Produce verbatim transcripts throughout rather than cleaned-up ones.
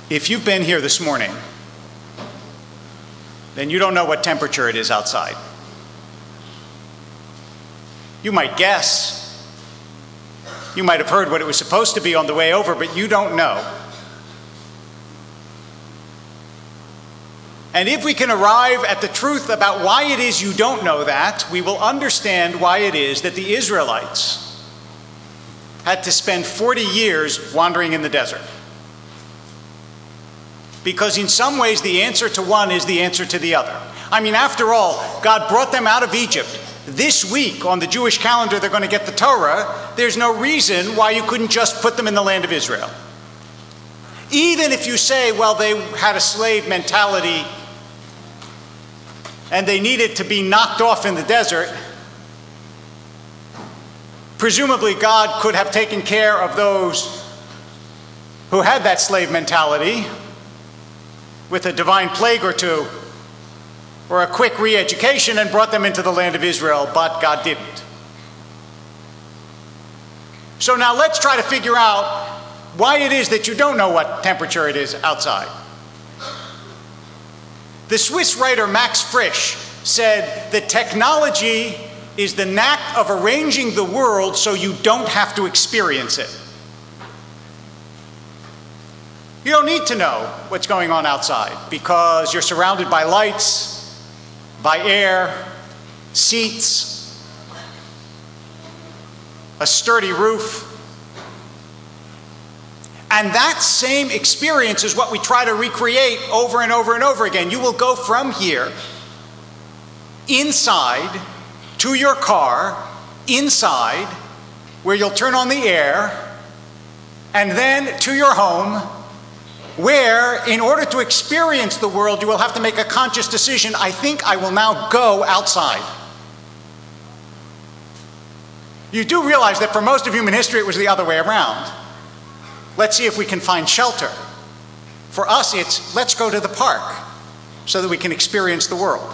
If you've been here this morning, then you don't know what temperature it is outside. You might guess. You might have heard what it was supposed to be on the way over, but you don't know. And if we can arrive at the truth about why it is you don't know that, we will understand why it is that the Israelites had to spend forty years wandering in the desert. Because in some ways, the answer to one is the answer to the other. I mean, after all, God brought them out of Egypt. This week, on the Jewish calendar, they're going to get the Torah. There's no reason why you couldn't just put them in the land of Israel. Even if you say, well, they had a slave mentality and they needed to be knocked off in the desert, presumably God could have taken care of those who had that slave mentality with a divine plague or two, or a quick re-education, and brought them into the land of Israel, but God didn't. So now let's try to figure out why it is that you don't know what temperature it is outside. The Swiss writer Max Frisch said that technology is the knack of arranging the world so you don't have to experience it. You don't need to know what's going on outside because you're surrounded by lights, by air, seats, a sturdy roof. And that same experience is what we try to recreate over and over and over again. You will go from here, inside, to your car, inside, where you'll turn on the air, and then to your home, where, in order to experience the world, you will have to make a conscious decision. I think I will now go outside. You do realize that for most of human history, it was the other way around. Let's see if we can find shelter. For us, it's let's go to the park so that we can experience the world.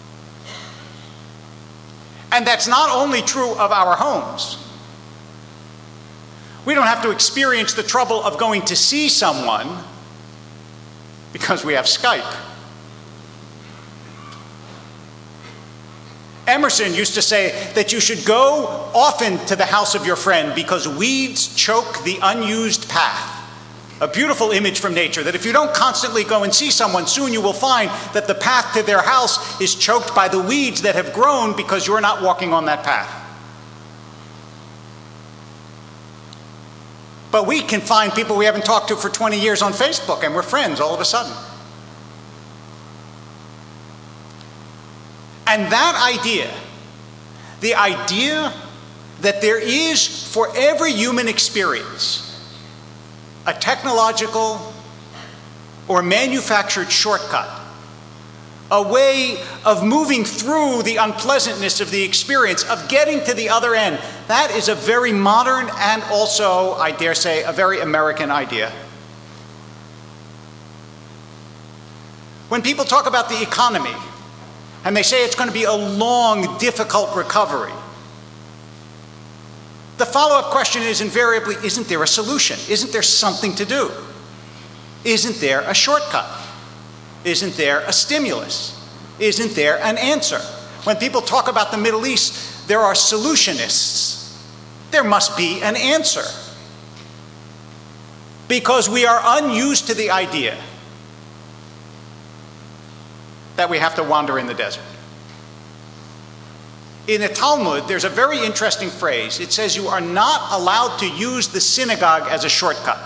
And that's not only true of our homes. We don't have to experience the trouble of going to see someone because we have Skype. Emerson used to say that you should go often to the house of your friend because weeds choke the unused path. A beautiful image from nature, that if you don't constantly go and see someone, soon you will find that the path to their house is choked by the weeds that have grown because you're not walking on that path. But we can find people we haven't talked to for twenty years on Facebook, and we're friends all of a sudden. And that idea, the idea that there is for every human experience a technological or manufactured shortcut, a way of moving through the unpleasantness of the experience, of getting to the other end, that is a very modern and also, I dare say, a very American idea. When people talk about the economy, and they say it's going to be a long, difficult recovery, the follow-up question is invariably, isn't there a solution? Isn't there something to do? Isn't there a shortcut? Isn't there a stimulus? Isn't there an answer? When people talk about the Middle East, there are solutionists. There must be an answer. Because we are unused to the idea that we have to wander in the desert. In the Talmud, there's a very interesting phrase. It says you are not allowed to use the synagogue as a shortcut.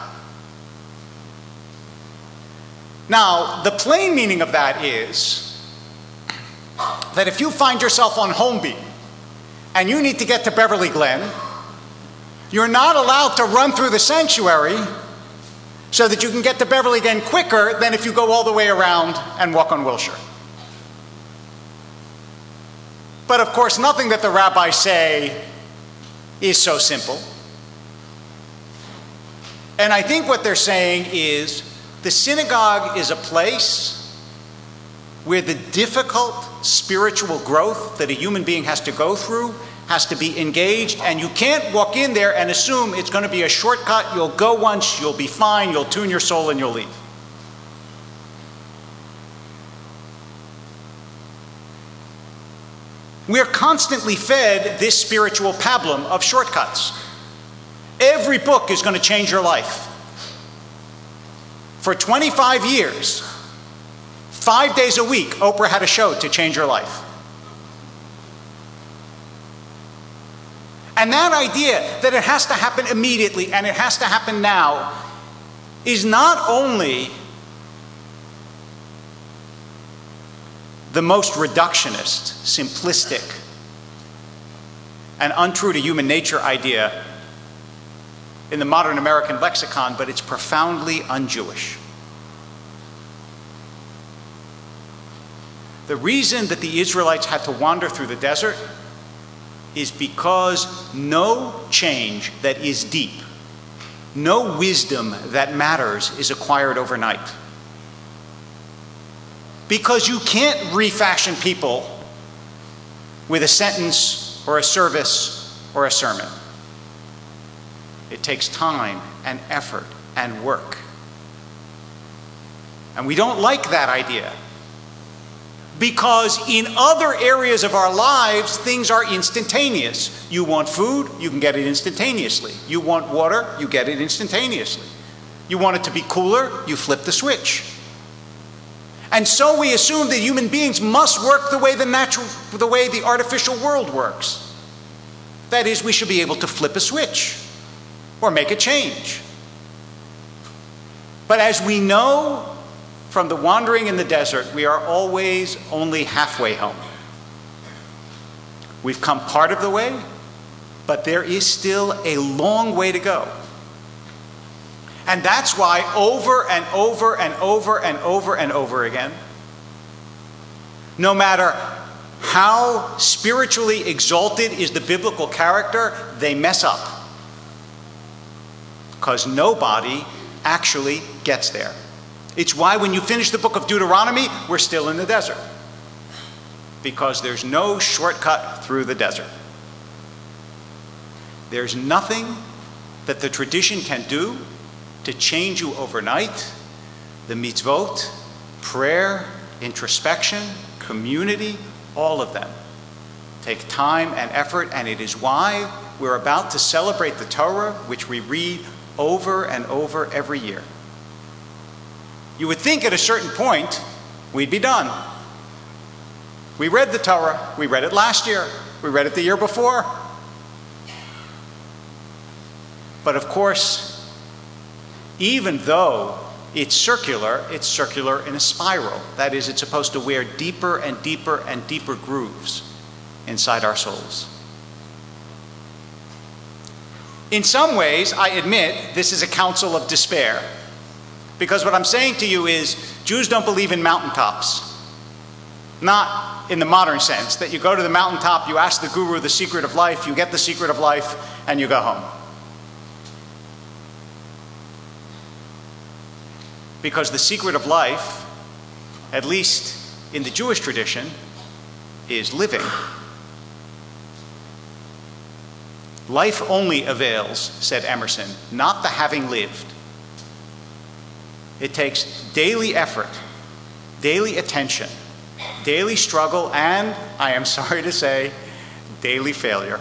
Now, the plain meaning of that is that if you find yourself on Holmby and you need to get to Beverly Glen, you're not allowed to run through the sanctuary so that you can get to Beverly Glen quicker than if you go all the way around and walk on Wilshire. But of course, nothing that the rabbis say is so simple. And I think what they're saying is the synagogue is a place where the difficult spiritual growth that a human being has to go through has to be engaged, and you can't walk in there and assume it's going to be a shortcut. You'll go once, you'll be fine, you'll tune your soul, and you'll leave. We're constantly fed this spiritual pablum of shortcuts. Every book is going to change your life. For twenty-five years, five days a week, Oprah had a show to change your life. And that idea that it has to happen immediately and it has to happen now is not only the most reductionist, simplistic, and untrue to human nature idea in the modern American lexicon, but it's profoundly un-Jewish. The reason that the Israelites had to wander through the desert is because no change that is deep, no wisdom that matters is acquired overnight. Because you can't refashion people with a sentence or a service or a sermon. It takes time and effort and work. And we don't like that idea. Because in other areas of our lives, things are instantaneous. You want food, you can get it instantaneously. You want water, you get it instantaneously. You want it to be cooler, you flip the switch. And so we assume that human beings must work the way the natural, the way the artificial world works. That is, we should be able to flip a switch or make a change. But as we know from the wandering in the desert, we are always only halfway home. We've come part of the way, but there is still a long way to go. And that's why over and over and over and over and over again, no matter how spiritually exalted is the biblical character, they mess up. Because nobody actually gets there. It's why when you finish the book of Deuteronomy, we're still in the desert. Because there's no shortcut through the desert. There's nothing that the tradition can do to change you overnight. The mitzvot, prayer, introspection, community, all of them take time and effort, and it is why we're about to celebrate the Torah, which we read over and over every year. You would think at a certain point, we'd be done. We read the Torah, we read it last year, we read it the year before. But of course, even though it's circular, it's circular in a spiral. That is, it's supposed to wear deeper and deeper and deeper grooves inside our souls. In some ways, I admit, this is a counsel of despair. Because what I'm saying to you is, Jews don't believe in mountaintops. Not in the modern sense, that you go to the mountaintop, you ask the guru the secret of life, you get the secret of life, and you go home. Because the secret of life, at least in the Jewish tradition, is living. Life only avails, said Emerson, not the having lived. It takes daily effort, daily attention, daily struggle, and, I am sorry to say, daily failure.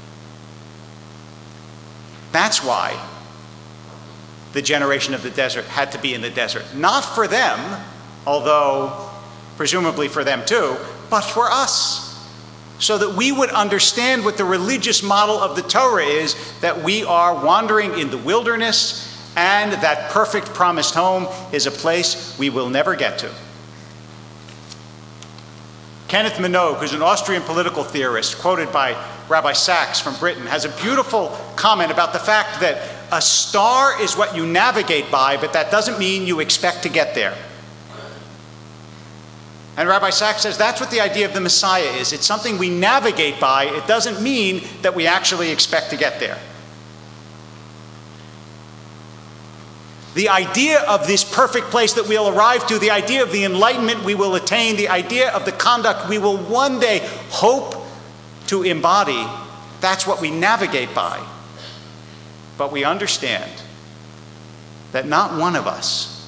That's why the generation of the desert had to be in the desert. Not for them, although presumably for them too, but for us. So that we would understand what the religious model of the Torah is, that we are wandering in the wilderness, and that perfect promised home is a place we will never get to. Kenneth Minogue, who's an Austrian political theorist, quoted by Rabbi Sachs from Britain, has a beautiful comment about the fact that a star is what you navigate by, but that doesn't mean you expect to get there. And Rabbi Sachs says that's what the idea of the Messiah is. It's something we navigate by. It doesn't mean that we actually expect to get there. The idea of this perfect place that we'll arrive to, the idea of the enlightenment we will attain, the idea of the conduct we will one day hope to embody, that's what we navigate by. But we understand that not one of us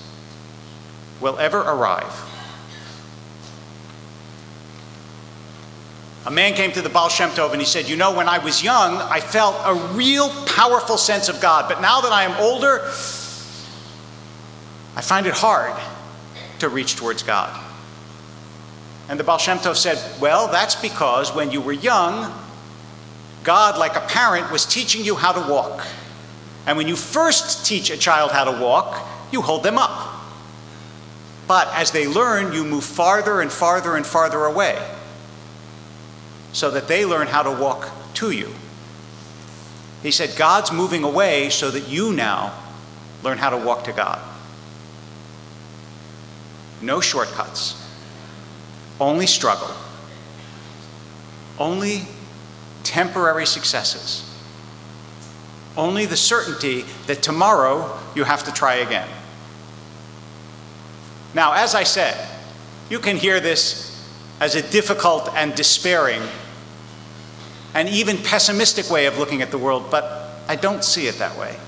will ever arrive. A man came to the Baal Shem Tov and he said, you know, when I was young, I felt a real powerful sense of God. But now that I am older, I find it hard to reach towards God. And the Baal Shem Tov said, well, that's because when you were young, God, like a parent, was teaching you how to walk. And when you first teach a child how to walk, you hold them up. But as they learn, you move farther and farther and farther away, so that they learn how to walk to you. He said, God's moving away so that you now learn how to walk to God. No shortcuts. Only struggle. Only temporary successes. Only the certainty that tomorrow you have to try again. Now, as I said, you can hear this as a difficult and despairing and even pessimistic way of looking at the world, but I don't see it that way.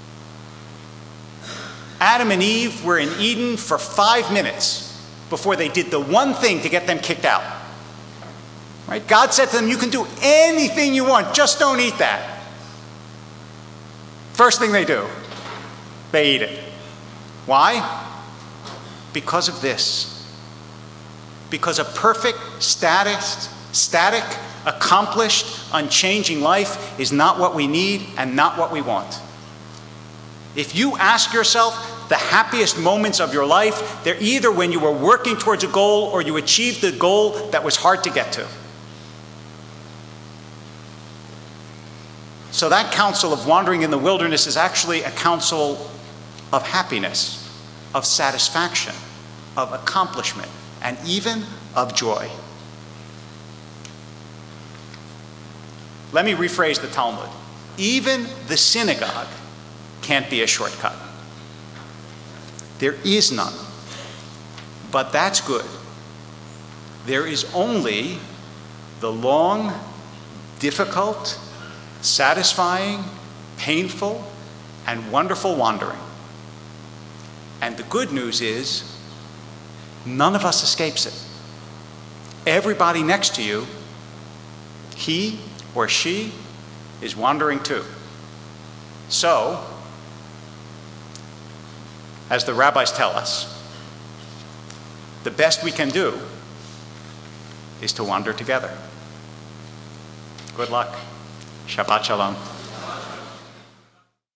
Adam and Eve were in Eden for five minutes before they did the one thing to get them kicked out. Right? God said to them, you can do anything you want, just don't eat that. First thing they do, they eat it. Why? Because of this. Because a perfect, static, static, accomplished, unchanging life is not what we need and not what we want. If you ask yourself the happiest moments of your life, they're either when you were working towards a goal or you achieved the goal that was hard to get to. So that counsel of wandering in the wilderness is actually a counsel of happiness, of satisfaction, of accomplishment, and even of joy. Let me rephrase the Talmud. Even the synagogue can't be a shortcut. There is none. But that's good. There is only the long, difficult, satisfying, painful, and wonderful wandering. And the good news is, none of us escapes it. Everybody next to you, he or she, is wandering too. So, as the rabbis tell us, the best we can do is to wander together. Good luck. Shabbat Shalom.